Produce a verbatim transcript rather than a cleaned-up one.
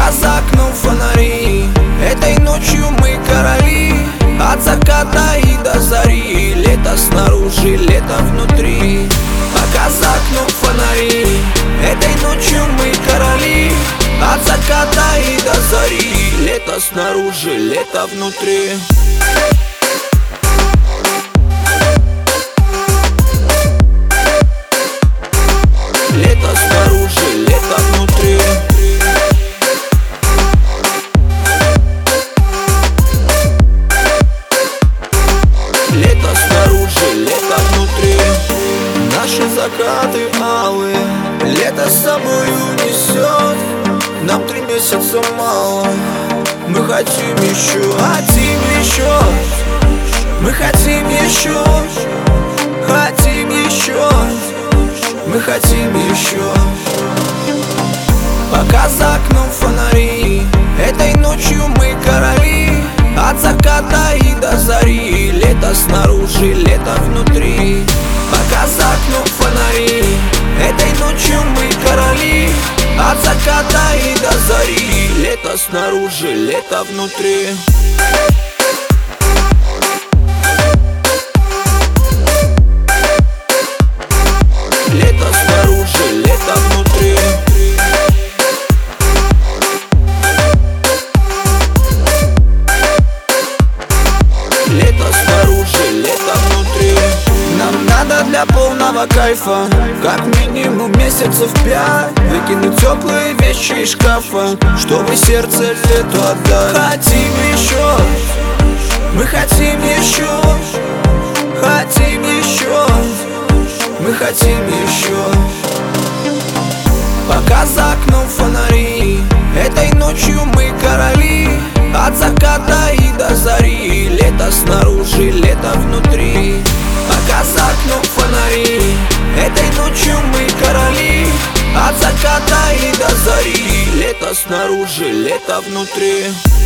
Пока за окном фонари, этой ночью мы короли. От заката и до зари, лето снаружи, лето внутри. Пока за окном фонари, этой ночью мы короли. От заката и до зари, лето снаружи, лето внутри. Лето снаружи, лето внутри. Лето снаружи, лето внутри. Наши закаты алые лето с собой унесет. Нам три месяца мало, мы хотим еще, хотим еще. Мы хотим еще, хотим еще. Мы хотим еще. Пока за окном фонари, этой ночью мы короли. От заката и до зари, лето снаружи, лето внутри. Пока за окном фонари, этой ночью мы короли. От заката и до зари, лето снаружи, лето внутри. Лето снаружи, лето внутри. Лето снаружи, лето внутри. Нам надо для полного кайфа как минимум месяцев пять выкинуть теплые вещи из шкафа, чтобы сердце лету отдать. Хотим еще, мы хотим еще, хотим еще. Мы хотим еще. Пока за окном фонари, этой ночью мы короли. От заката и до зари, лето снаружи, лето внутри. Пока за окном фонари, этой ночью мы короли. От заката и до зари, лето снаружи, лето внутри.